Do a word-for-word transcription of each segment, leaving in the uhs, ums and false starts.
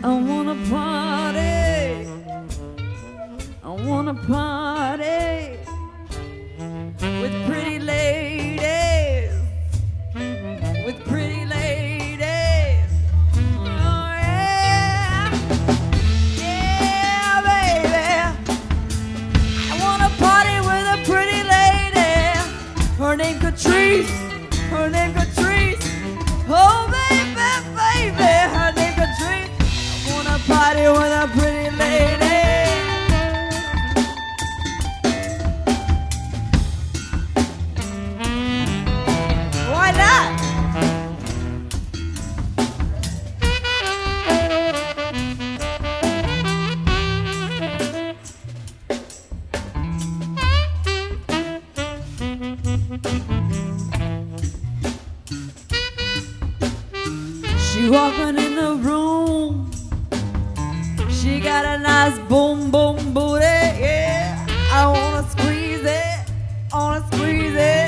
I wanna party. I wanna party with pretty ladies, with pretty ladies. Oh yeah, yeah, baby. I wanna party with a pretty lady. Her name Catrice. Her name Catrice. Oh baby, baby. Her name Catrice. I wanna party with a pretty lady. Why not? She walking in the room. She got a nice boom boom booty. Yeah, I wanna squeeze it. I wanna squeeze it.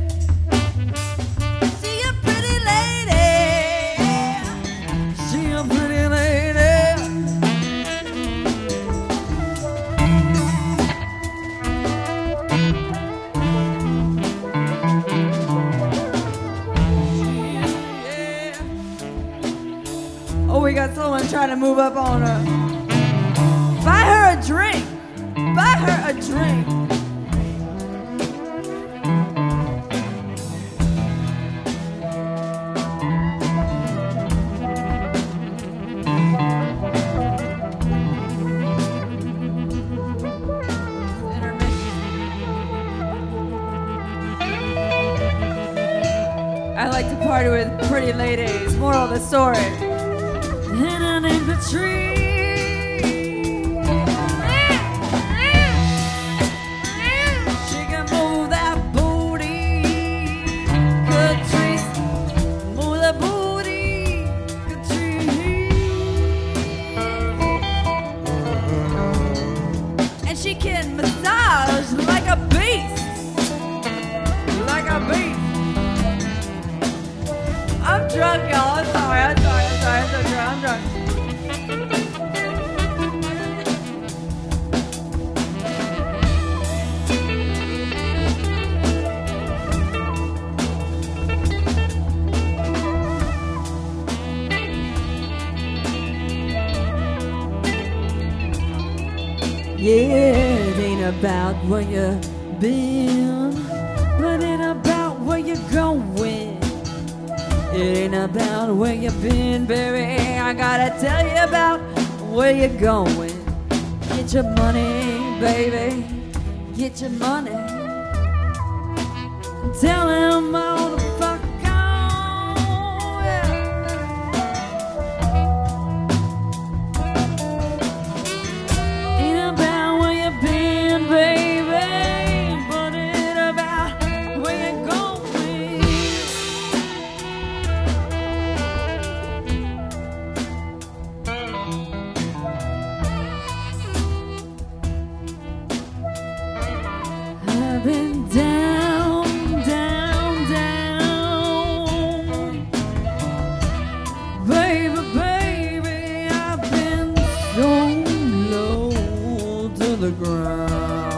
She a pretty lady. She a pretty lady. Yeah. Oh, we got someone trying to move up on her. Buy her a drink. Buy her a drink. I like to party with pretty ladies. Moral of the story. And her name's Patrice. She can move that booty. Catrice, move that booty. Catrice. And she can massage like a beast. Like a beast. I'm drunk, y'all. I'm sorry. I'm sorry. I'm sorry. I'm so drunk. I'm drunk. Yeah, it ain't about where you've been, but it about where you're going. It ain't about where you've been, baby. I gotta tell you about where you're going. Get your money, baby. Get your money. Tell him all the fuck on. Yeah. Ain't about where you've been, baby, but it about where you're going. I've been down, down, down. Baby, baby, I've been so low to the ground.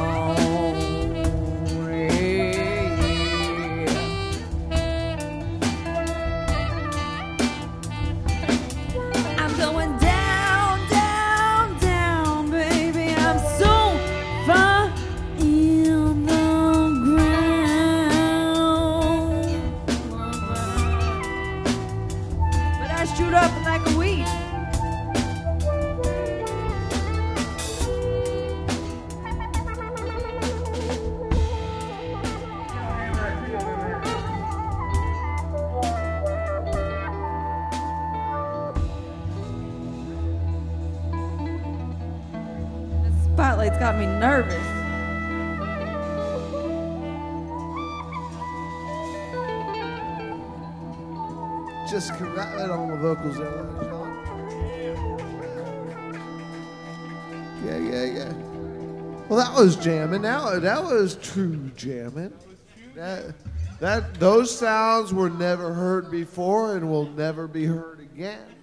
Yeah. I'm going down, down, down, baby. I'm so far in the but I shoot up like a weed. The spotlight's got me nervous. Just right on the vocals there, Sean. Yeah, yeah, yeah. Well, that was jamming. Now that was true jamming. That that those sounds were never heard before and will never be heard again.